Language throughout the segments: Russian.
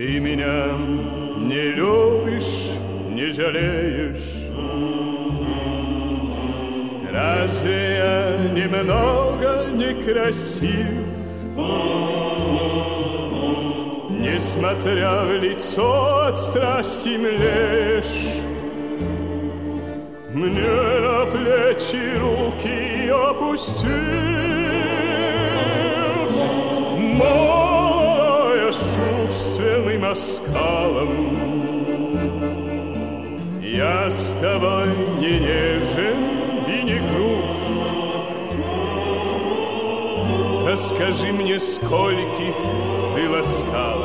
Ты меня не любишь, не жалеешь. Разве я немного некрасив? Несмотря в лицо от страсти млеешь, мне на плечи руки опустил. Молодая с чувственным оскалом, я с тобой не нежен и не груб. Расскажи мне, скольких ты ласкала,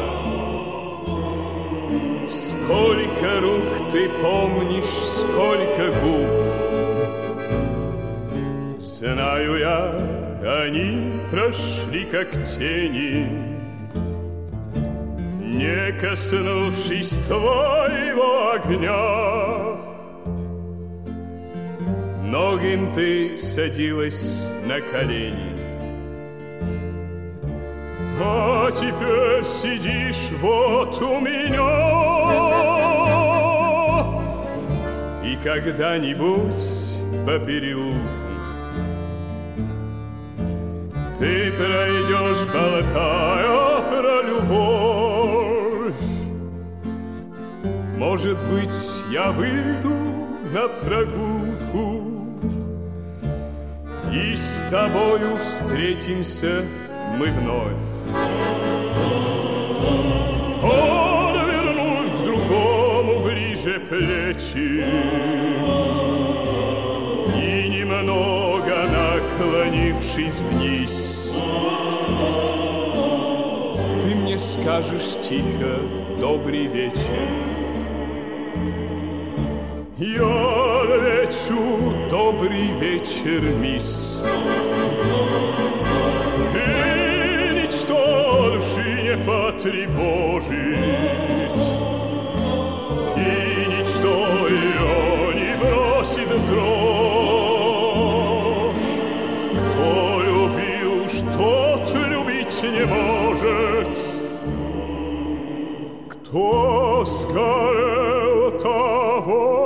сколько рук ты помнишь, сколько губ. Знаю я, они прошли как тени, не коснувшись твоего огня. Многим ты садилась на колени, а теперь сидишь вот у меня. И когда-нибудь по переулку ты пройдешь, болтая про любовь. Может быть, я выйду на прогулку и с тобою встретимся мы вновь. Он вернул к другому ближе плечи и, немного наклонившись вниз, ты мне скажешь тихо: добрый вечер. Я отвечу: добрый вечер, мисс. И ничто души не потревожит, и ничто ее не бросит в дрожь. Кто любил, уж тот любить не может. Кто скорел, того